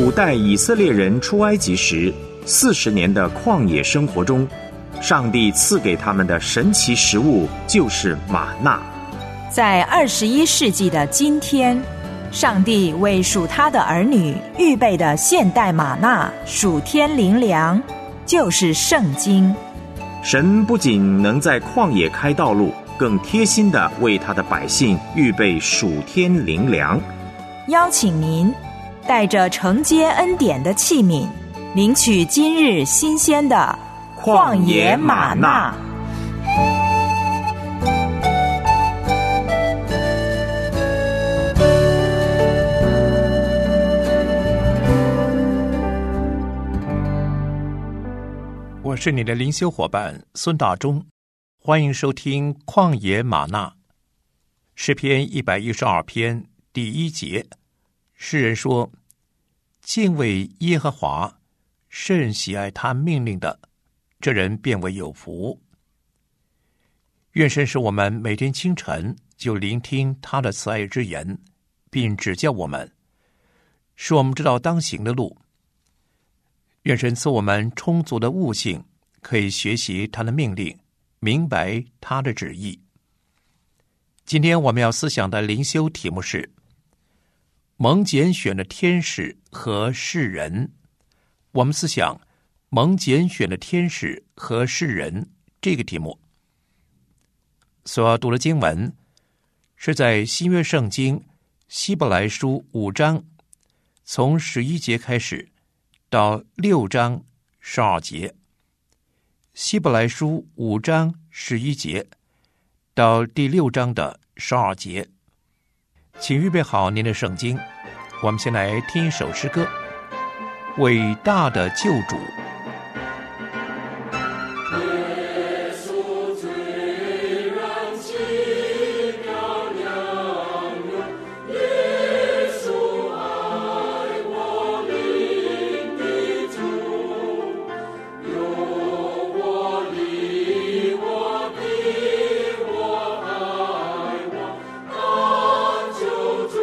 古代以色列人出埃及时40年的旷野生活中，上帝赐给他们的神奇食物就是玛纳。 在21世纪的今天，上帝为属他的儿女预备的现代玛纳属天灵粮，就是圣经。 神不仅能在旷野开道路，更贴心地为他的百姓预备属天灵粮。 邀请您带着承接恩典的器皿，领取今日新鲜的旷野玛纳。 我是你的灵修伙伴孙大中，欢迎收听旷野玛纳。诗篇112篇第1节，诗人说：敬畏耶和华，甚喜爱他命令的，这人便为有福。愿神使我们每天清晨就聆听他的慈爱之言，并指教我们，使我们知道当行的路。愿神赐我们充足的悟性，可以学习他的命令，明白他的旨意。今天我们要思想的灵修题目是蒙拣选的天使和世人。我们思想蒙拣选的天使和世人这个题目。所要读的经文是在新约圣经希伯来书5章从11节开始到6章12节。希伯来书5章11节到第6章的12节。请预备好您的圣经，我们先来听一首诗歌，伟大的救主。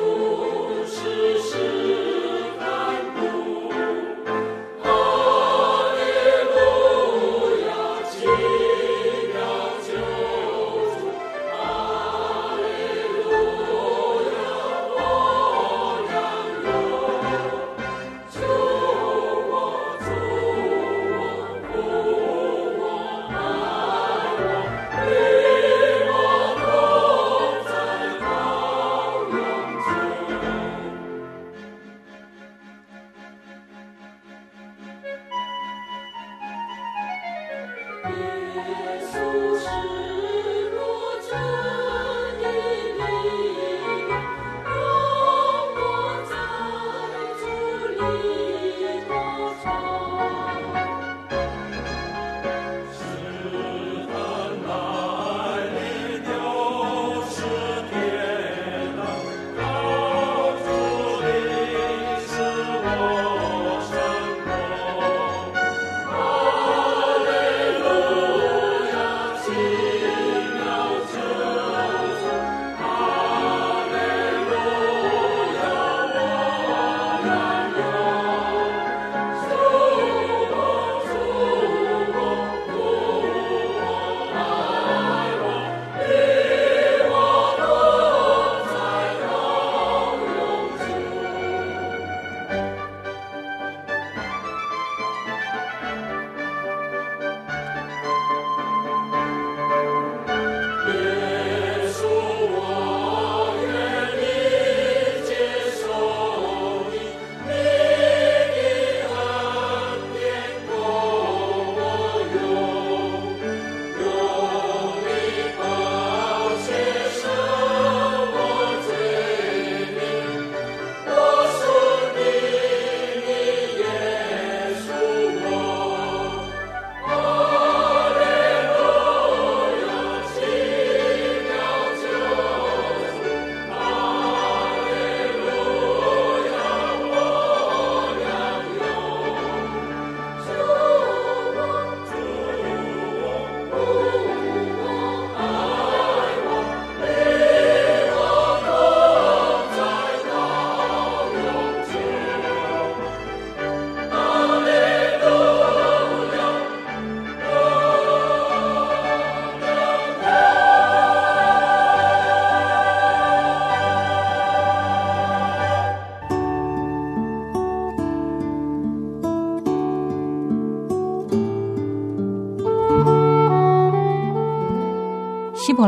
哦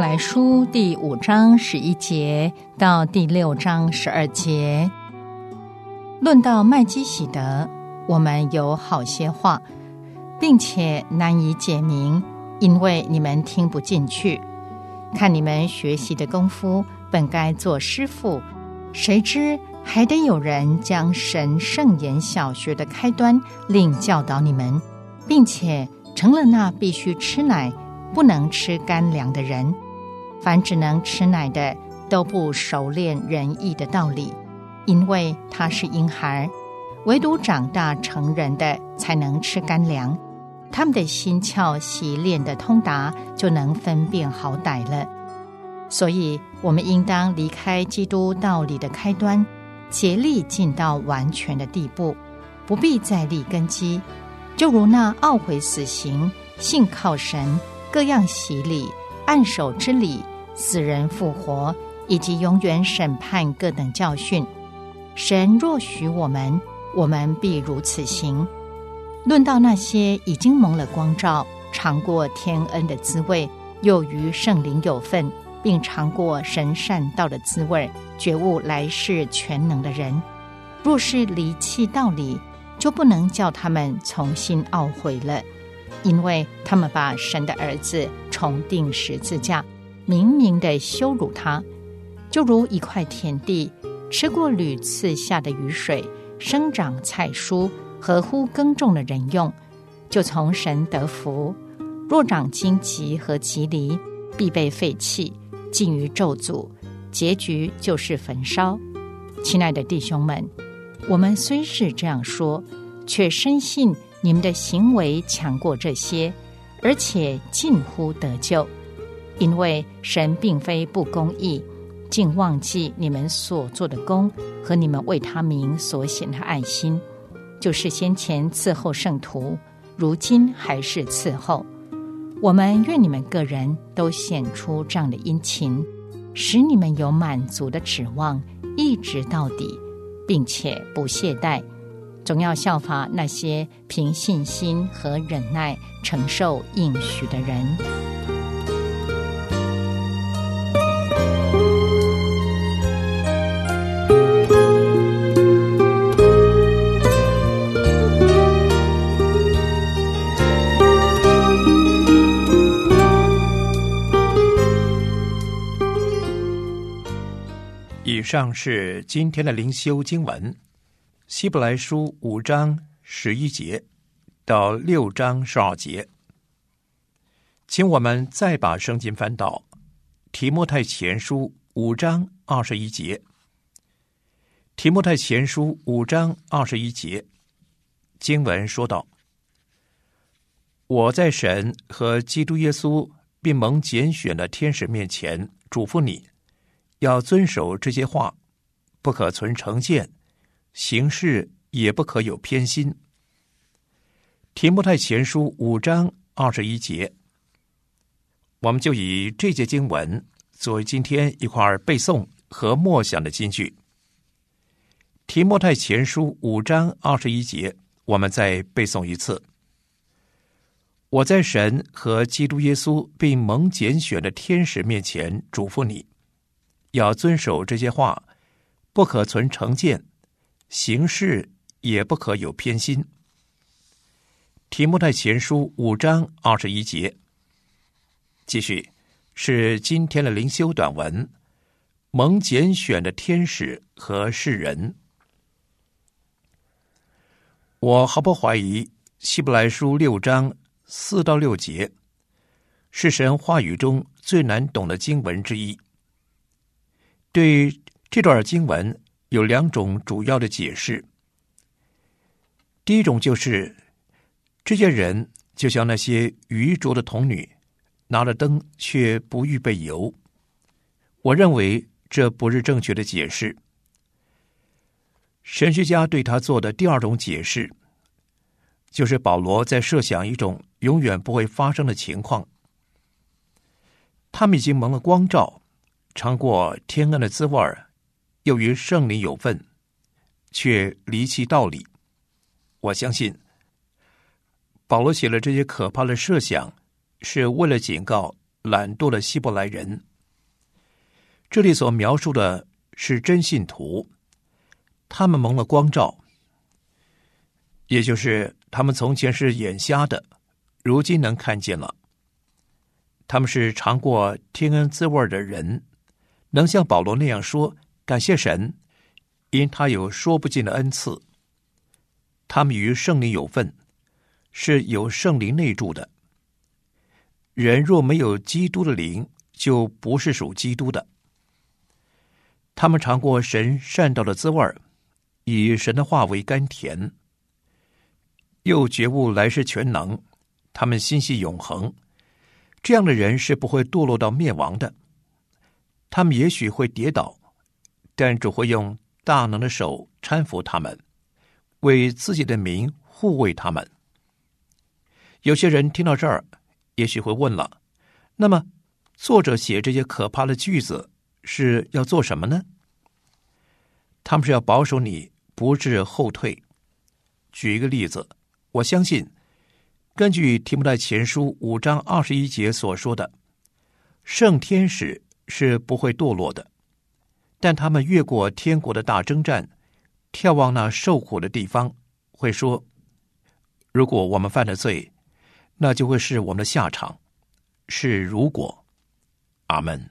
来书第5章11节到第6章12节。论到麦基洗德，我们有好些话，并且难以解明，因为你们听不进去。看你们学习的功夫，本该做师傅，谁知还得有人将神圣言小学的开端另教导你们，并且成了那必须吃奶不能吃干粮的人。凡只能吃奶的，都不熟练仁义的道理，因为他是婴孩，唯独长大成人的才能吃干粮。他们的心窍习练的通达，就能分辨好歹了。所以我们应当离开基督道理的开端，竭力进到完全的地步，不必再立根基。就如那懊悔死刑、信靠神、各样洗礼、按手之礼、死人复活，以及永远审判各等教训。神若许我们，我们必如此行。论到那些已经蒙了光照，尝过天恩的滋味，又与圣灵有份，并尝过神善道的滋味，觉悟来世全能的人，若是离弃道理，就不能叫他们重新懊悔了，因为他们把神的儿子重钉十字架，明明地羞辱他，就如一块田地，吃过屡次下的雨水，生长菜蔬，合乎耕种的人用，就从神得福；若长荆棘和棘藜，必被废弃，尽于咒诅，结局就是焚烧。亲爱的弟兄们，我们虽是这样说，却深信你们的行为强过这些，而且近乎得救。因为神并非不公义，竟忘记你们所做的功和你们为他名所显的爱心，就是先前伺候圣徒，如今还是伺候。我们愿你们个人都显出这样的殷勤，使你们有满足的指望，一直到底，并且不懈怠，总要效法那些凭信心和忍耐承受应许的人。 以上是今天的灵修经文，希伯来书5章11节到6章12节。请我们再把圣经翻到提摩太前书5章21节。提摩太前书5章21节，经文说道：我在神和基督耶稣并蒙拣选的天使面前嘱咐你，要遵守这些话，不可存成见，行事也不可有偏心。提摩太前书5章21节，我们就以这节经文作为今天一块背诵和默想的金句。提摩太前书5章21节，我们再背诵一次：我在神和基督耶稣并蒙拣选的天使面前嘱咐你，要遵守这些话，不可存成见，行事也不可有偏心。提摩太前书5章21节。继续是今天的灵修短文，蒙拣选的天使和世人。我毫不怀疑希伯来书6章4到6节是神话语中最难懂的经文之一。对这段经文有2种主要的解释。第一种就是，这些人就像那些愚拙的童女，拿了灯却不预备油。我认为这不是正确的解释。神学家对他做的第2种解释，就是保罗在设想一种永远不会发生的情况。他们已经蒙了光照，尝过天恩的滋味，又与圣灵有份，却离弃道理。我相信保罗写了这些可怕的设想，是为了警告懒惰的希伯来人。这里所描述的是真信徒，他们蒙了光照，也就是他们从前是眼瞎的，如今能看见了。他们是尝过天恩滋味的人，能像保罗那样说感谢神，因他有说不尽的恩赐。他们与圣灵有份，是有圣灵内住的。人若没有基督的灵，就不是属基督的。他们尝过神善道的滋味，以神的话为甘甜，又觉悟来世全能，他们心系永恒。这样的人是不会堕落到灭亡的。他们也许会跌倒，但主会用大能的手搀扶他们，为自己的名护卫他们。有些人听到这儿，也许会问了，那么作者写这些可怕的句子是要做什么呢？他们是要保守你不致后退。举一个例子，我相信根据提摩太前书5章21节所说的，圣天使是不会堕落的，但他们越过天国的大征战，眺望那受苦的地方，会说，如果我们犯了罪，那就会是我们的下场，是如果。阿们。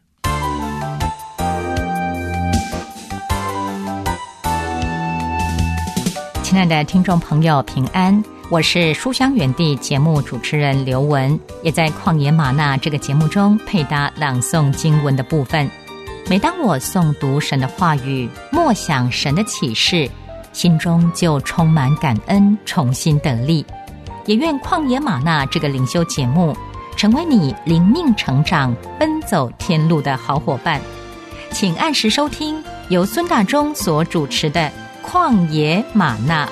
亲爱的听众朋友，平安，我是书香园地节目主持人刘文，也在旷野吗哪这个节目中配搭朗诵经文的部分。每当我诵读神的话语，默想神的启示，心中就充满感恩，重新得力。也愿旷野吗哪这个灵修节目成为你灵命成长、奔走天路的好伙伴。请按时收听由孙大中所主持的旷野吗哪。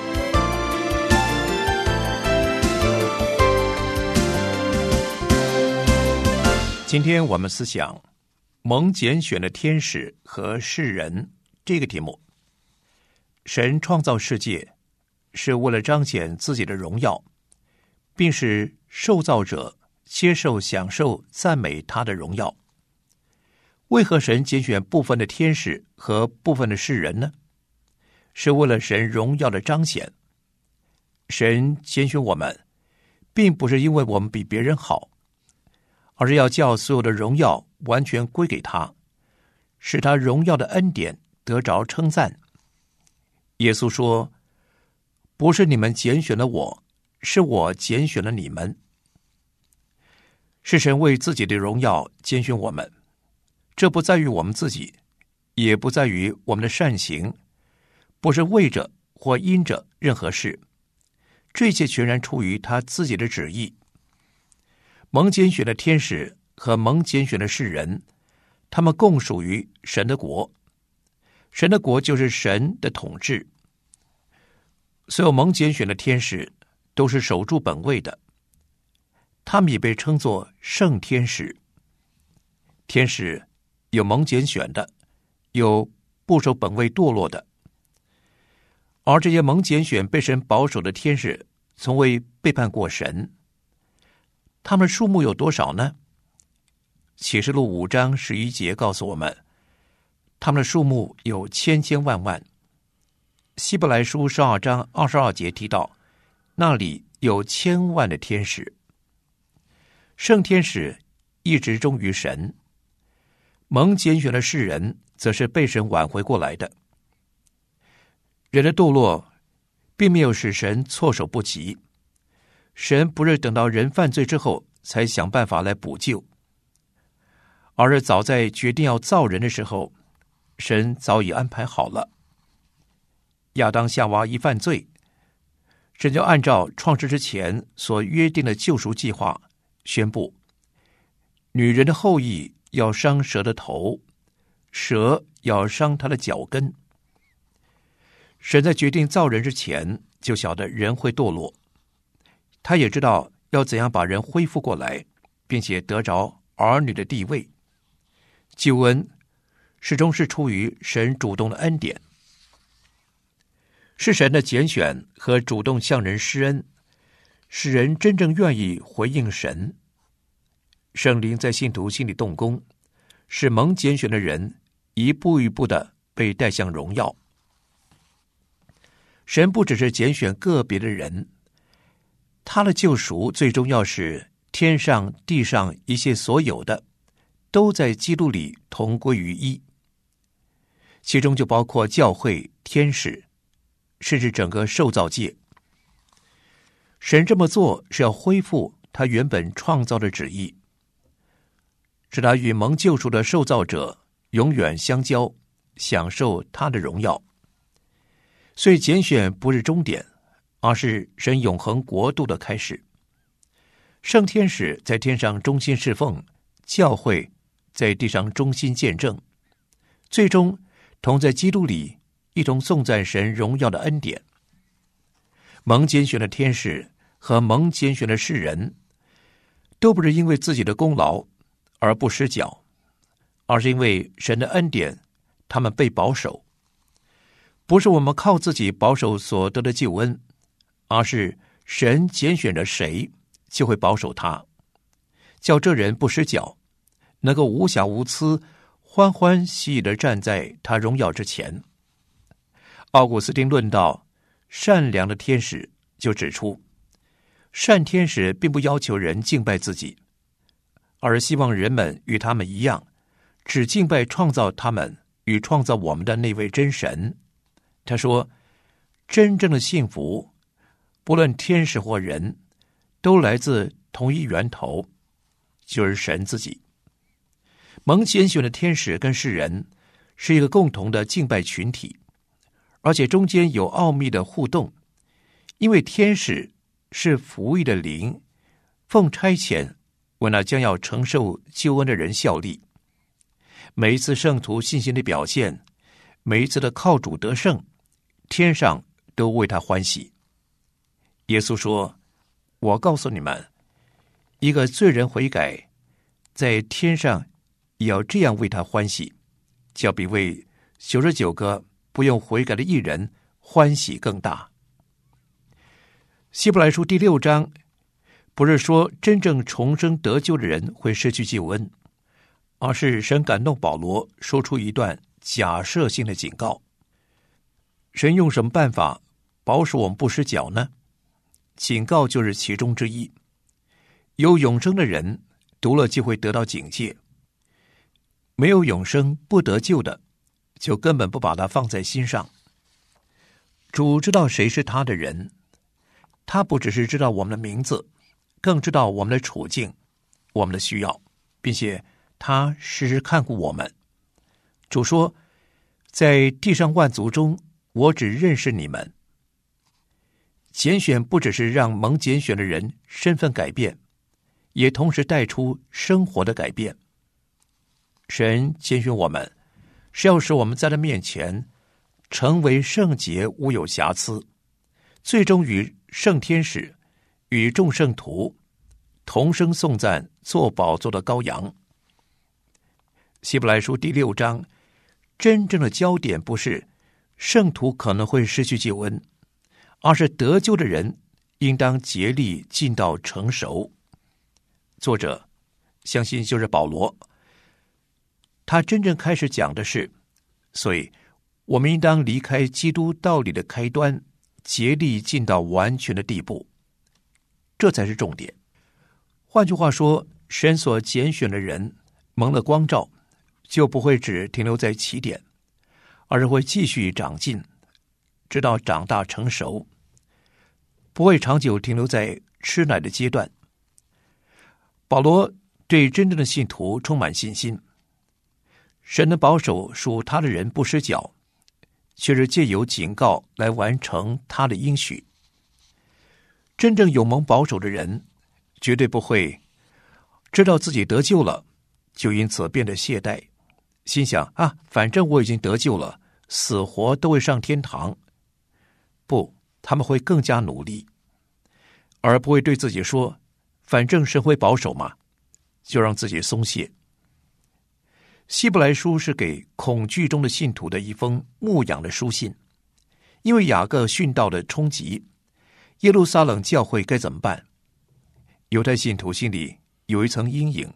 今天我们思想蒙拣选的天使和世人这个题目。神创造世界是为了彰显自己的荣耀，并使受造者接受享受赞美他的荣耀。为何神拣选部分的天使和部分的世人呢？是为了神荣耀的彰显。神拣选我们，并不是因为我们比别人好，而是要叫所有的荣耀完全归给他，使他荣耀的恩典得着称赞。耶稣说，不是你们拣选了我，是我拣选了你们。是神为自己的荣耀拣选我们，这不在于我们自己，也不在于我们的善行，不是为着或因着任何事，这一切全然出于他自己的旨意。蒙拣选的天使和蒙拣选的世人，他们共属于神的国。神的国就是神的统治。所有蒙拣选的天使都是守住本位的，他们也被称作圣天使。天使有蒙拣选的，有不守本位堕落的。而这些蒙拣选被神保守的天使，从未背叛过神。他们的数目有多少呢？启示录5章11节告诉我们，他们的数目有千千万万。希伯来书12章22节提到，那里有千万的天使。圣天使一直忠于神，蒙拣选的世人则是被神挽回过来的。人的堕落并没有使神措手不及，神不是等到人犯罪之后才想办法来补救，而是早在决定要造人的时候，神早已安排好了。亚当夏娃一犯罪，神就按照创世之前所约定的救赎计划宣布，女人的后裔要伤蛇的头，蛇要伤他的脚跟。神在决定造人之前就晓得人会堕落，他也知道要怎样把人恢复过来，并且得着儿女的地位。救恩始终是出于神主动的恩典，是神的拣选和主动向人施恩，使人真正愿意回应神。 圣灵在信徒心里动工，使蒙拣选的人一步一步的被带向荣耀。神不只是拣选个别的人，他的救赎最终要使天上地上一切所有的都在基督里同归于一，其中就包括教会、天使，甚至整个受造界。神这么做是要恢复他原本创造的旨意，使他与蒙救赎的受造者永远相交，享受他的荣耀。所以拣选不是终点，而是神永恒国度的开始。圣天使在天上忠心侍奉，教会在地上忠心见证，最终同在基督里一同颂赞神荣耀的恩典。蒙拣选的天使和蒙拣选的世人，都不是因为自己的功劳而不失脚，而是因为神的恩典，他们被保守。不是我们靠自己保守所得的救恩，而是神拣选了谁，就会保守他，叫这人不失脚，能够无瑕无疵，欢欢喜喜地站在他荣耀之前。奥古斯丁论到善良的天使，就指出，善天使并不要求人敬拜自己，而希望人们与他们一样，只敬拜创造他们与创造我们的那位真神。他说，真正的幸福，不论天使或人，都来自同一源头，就是神自己。蒙拣选的天使跟世人是一个共同的敬拜群体，而且中间有奥秘的互动，因为天使是服役的灵，奉差遣为那将要承受救恩的人效力。每一次圣徒信心的表现，每一次的靠主得胜，天上都为他欢喜。耶稣说，我告诉你们，一个罪人悔改，在天上也要这样为他欢喜，较比为99个不用悔改的义人欢喜更大。希伯来书第6章不是说真正重生得救的人会失去救恩，而是神感动保罗说出一段假设性的警告。神用什么办法保守我们不失脚呢？警告就是其中之一。有永生的人读了就会得到警戒，没有永生不得救的，就根本不把它放在心上。主知道谁是他的人，他不只是知道我们的名字，更知道我们的处境，我们的需要，并且他时时看顾我们。主说，在地上万族中，我只认识你们。拣选不只是让蒙拣选的人身份改变，也同时带出生活的改变。神拣选我们，是要使我们在他面前成为圣洁，无有瑕疵，最终与圣天使、与众圣徒同声颂赞做宝座的羔羊。希伯来书第6章，真正的焦点不是圣徒可能会失去救恩，而是得救的人应当竭力进到成熟。作者相信就是保罗，他真正开始讲的是，所以我们应当离开基督道理的开端，竭力进到完全的地步，这才是重点。换句话说，神所拣选的人蒙了光照，就不会只停留在起点，而是会继续长进，直到长大成熟，不会长久停留在吃奶的阶段。保罗对真正的信徒充满信心，神的保守属他的人不失脚，却是借由警告来完成他的应许。真正有蒙保守的人，绝对不会知道自己得救了，就因此变得懈怠，心想反正我已经得救了，死活都会上天堂。不，他们会更加努力，而不会对自己说，反正神会保守嘛，就让自己松懈。希伯来书是给恐惧中的信徒的一封牧养的书信，因为雅各殉道的冲击，耶路撒冷教会该怎么办？犹太信徒心里有一层阴影，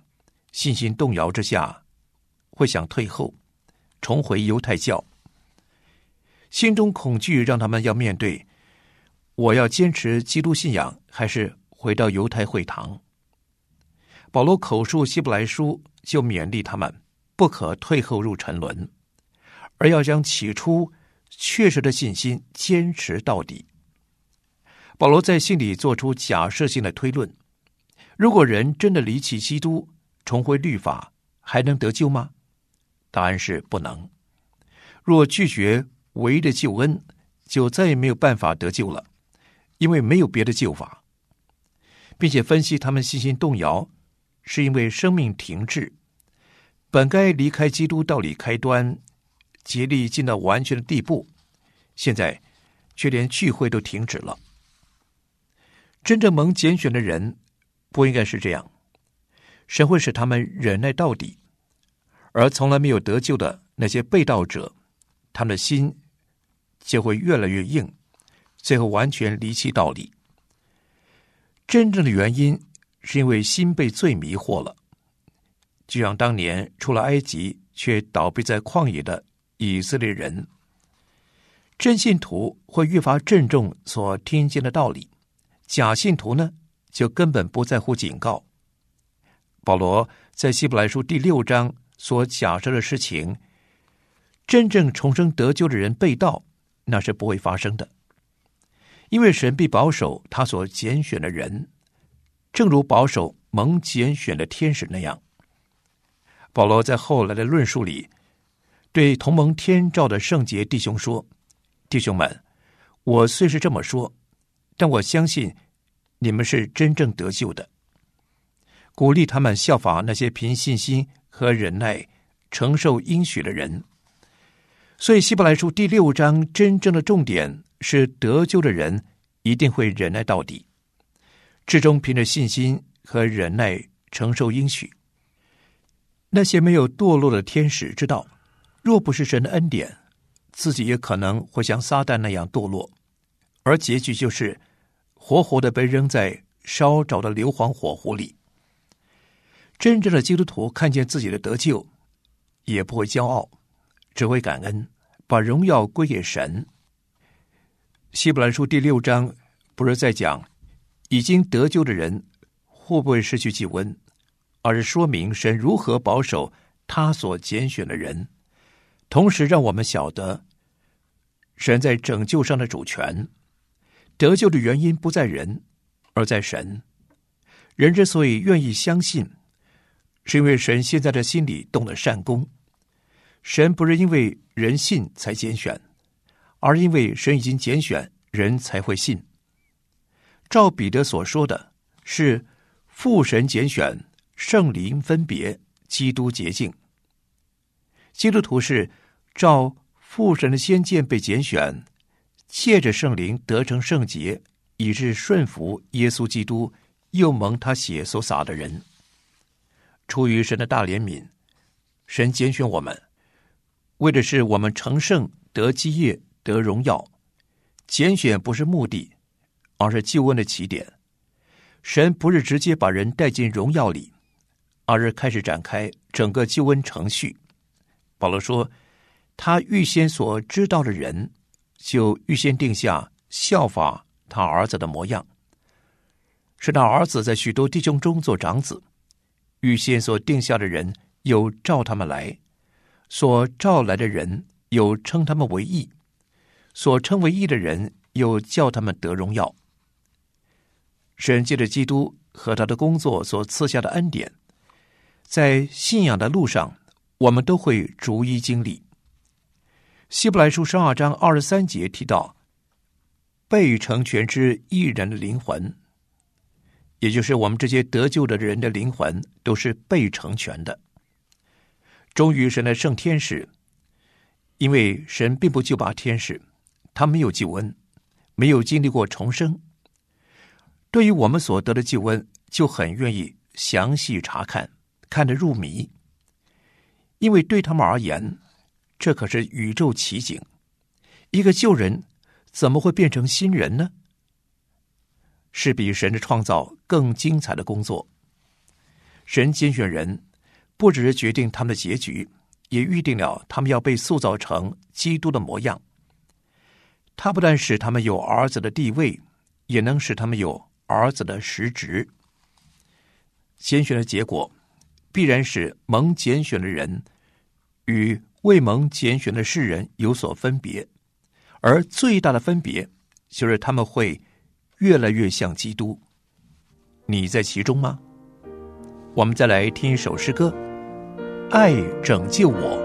信心动摇之下，会想退后，重回犹太教。心中恐惧让他们要面对：我要坚持基督信仰，还是回到犹太会堂？保罗口述希伯来书就勉励他们不可退后入沉沦，而要将起初确实的信心坚持到底。保罗在信里做出假设性的推论：如果人真的离弃基督，重回律法，还能得救吗？答案是不能。若拒绝唯一的救恩，就再也没有办法得救了，因为没有别的救法。并且分析他们信心动摇，是因为生命停滞，本该离开基督道理开端，竭力进到完全的地步，现在却连聚会都停止了。真正蒙拣选的人不应该是这样，神会使他们忍耐到底，而从来没有得救的那些背道者，他们的心就会越来越硬，最后完全离弃道理。真正的原因是因为心被罪迷惑了，就像当年出了埃及却倒闭在旷野的以色列人。真信徒会越发郑重所听见的道理，假信徒呢，就根本不在乎警告。保罗在希伯来书第6章所假设的事情，真正重生得救的人背道，那是不会发生的，因为神必保守他所拣选的人，正如保守蒙拣选的天使那样。保罗在后来的论述里，对同蒙天召的圣洁弟兄说：弟兄们，我虽是这么说，但我相信你们是真正得救的，鼓励他们效法那些凭信心和忍耐承受应许的人。所以希伯来书第6章真正的重点是得救的人一定会忍耐到底，至终凭着信心和忍耐承受应许。那些没有堕落的天使知道，若不是神的恩典，自己也可能会像撒旦那样堕落，而结局就是活活的被扔在烧着的硫磺火湖里。真正的基督徒看见自己的得救，也不会骄傲，只会感恩，把荣耀归给神。希伯来书第6章不是在讲已经得救的人会不会失去救恩，而是说明神如何保守他所拣选的人，同时让我们晓得神在拯救上的主权。得救的原因不在人，而在神。人之所以愿意相信，是因为神现在的心里动了善功。神不是因为人信才拣选，而因为神已经拣选，人才会信。照彼得所说的，是父神拣选，圣灵分别，基督洁净。基督徒是照父神的先见被拣选，借着圣灵得成圣洁，以致顺服耶稣基督，又蒙他血所洒的人。出于神的大怜悯，神拣选我们，为的是我们成圣，得基业，得荣耀。拣选不是目的，而是救恩的起点。神不是直接把人带进荣耀里，而是开始展开整个救恩程序。保罗说，他预先所知道的人，就预先定下效法他儿子的模样，使他儿子在许多弟兄中做长子。预先所定下的人，有召他们来；所召来的人，有称他们为义；所称为义的人，有叫他们得荣耀。神借着基督和他的工作所赐下的恩典，在信仰的路上，我们都会逐一经历。希伯来书12章23节提到，被成全之义人的灵魂，也就是我们这些得救的人的灵魂，都是被成全的。忠于神的圣天使，因为神并不救拔天使，他没有救恩，没有经历过重生。对于我们所得的救恩，就很愿意详细查看，看得入迷，因为对他们而言，这可是宇宙奇景。一个旧人怎么会变成新人呢？是比神的创造更精彩的工作。神拣选人， 不只是决定他们的结局，也预定了他们要被塑造成基督的模样。他不但使他们有儿子的地位，也能使他们有儿子的实质。拣选的结果必然使蒙拣选的人与未蒙拣选的世人有所分别，而最大的分别就是他们会越来越像基督。你在其中吗？我们再来听一首诗歌，爱拯救我。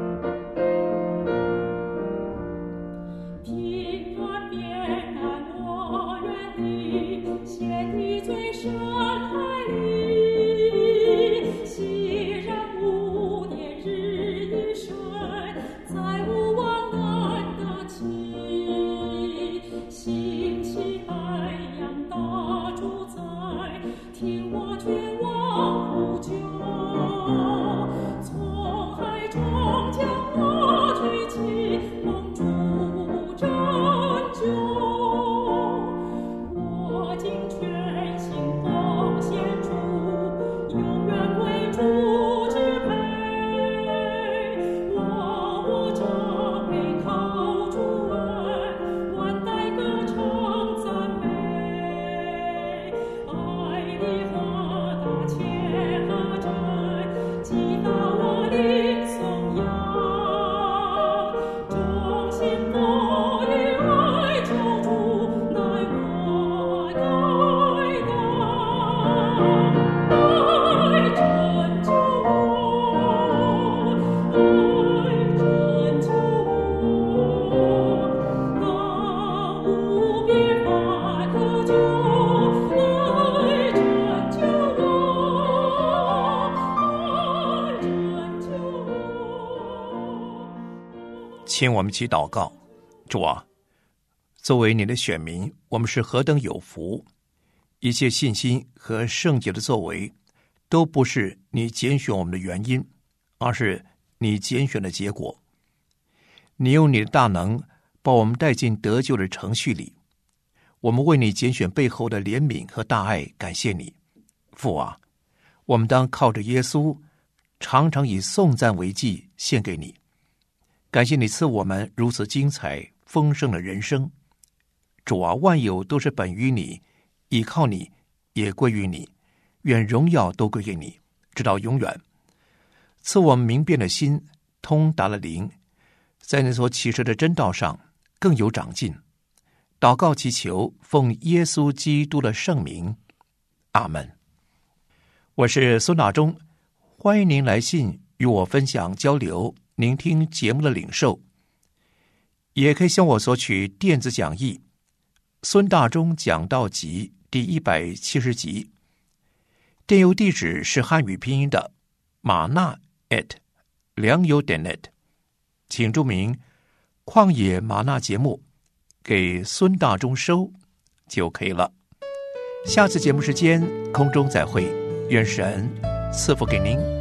请我们一起祷告。主啊，作为你的选民，我们是何等有福！一切信心和圣洁的作为都不是你拣选我们的原因，而是你拣选的结果。你用你的大能把我们带进得救的程序里，我们为你拣选背后的怜悯和大爱感谢你。父啊，我们当靠着耶稣常常以颂赞为祭献给你。感谢你赐我们如此精彩丰盛的人生。主啊，万有都是本于你，倚靠你，也归于你，愿荣耀都归给你，直到永远。赐我们明辨的心，通达了灵，在你所启示的真道上更有长进。祷告祈求，奉耶稣基督的圣名，阿们。我是孙大中，欢迎您来信与我分享交流您听节目的领受，也可以向我索取电子讲义《孙大中讲道集》第170集，电邮地址是汉语拼音的马纳良友.net， 请注明旷野马纳节目给孙大中收就可以了。下次节目时间空中再会，愿神赐福给您。